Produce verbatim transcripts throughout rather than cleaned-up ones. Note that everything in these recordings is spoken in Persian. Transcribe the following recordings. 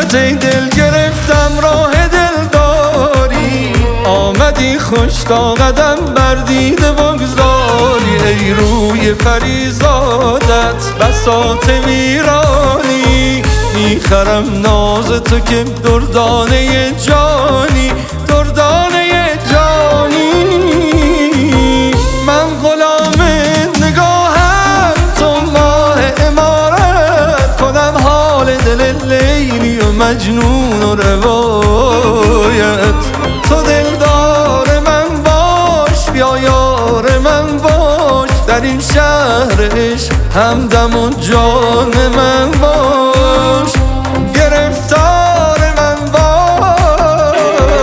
دیدمت ای دل گرفتم راه دلداری، آمدی خوش تا قدم بر دیده بگذاری. ای روی پریزادت بساط ویرانی، میخرم ناز تو که دردانه جانی، دردانه جانی. من غلام نگاهم تو ماه امارت، کنم حال دل لیلی و مجنون و روایت. تو دلدار من باش، بیا یار من باش، در این شهر عشق همدم و جان من باش، گرفتار من باش.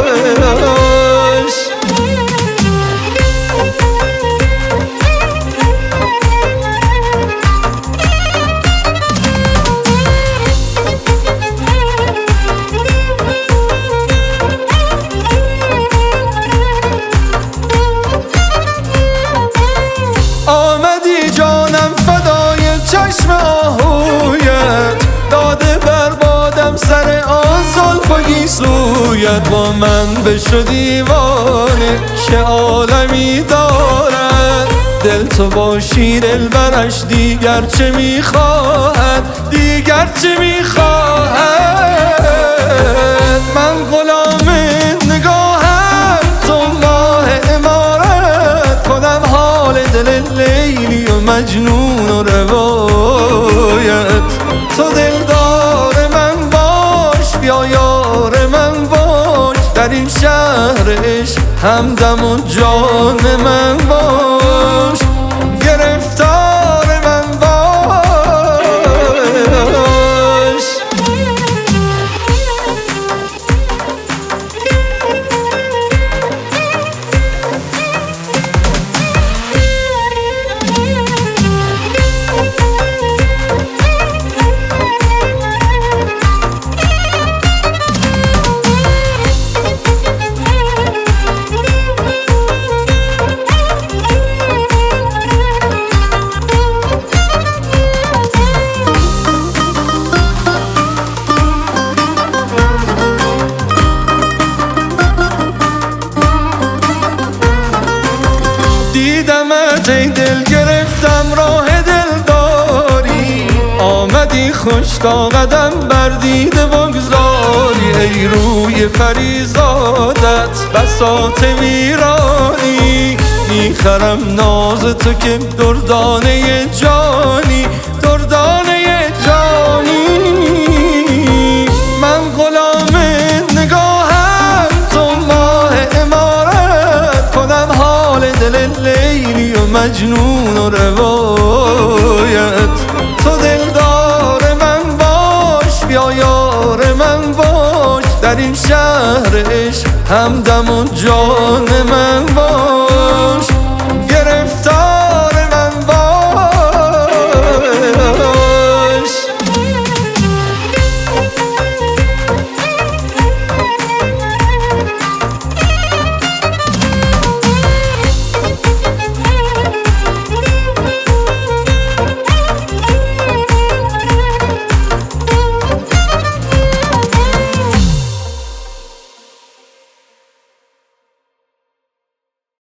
آمدی جانم فدای چشم آهویت، داده بربادم سر آن زلف و گیسویت. با من بشو دیوانه که عالمی دارد، دل تو باشی دل برش دیگر چه میخواهد، دیگر چه میخواهد. من غلام نگاهم تو ماه امارت، کنم حال دل لیلی و مجنون و روایت. تو دلدار من باش، بیا یار من باش، در این شهر عشق همدم و جان من باش، گرفتار من باش. دیدمت ای دل گرفتم راه دلداری، آمدی خوش تا قدم بر دیده بگذاری. ای روی پریزادت بساط ویرانی، میخرم ناز تو که دردانه جانی، دردانه جانی. من غلام نگاهم تو ماه امارت، کنم حال دل لیلی و مجنون و روایت. تو دلدار من باش، بیا یار من باش، در این شهر عشق همدم و جان من باش،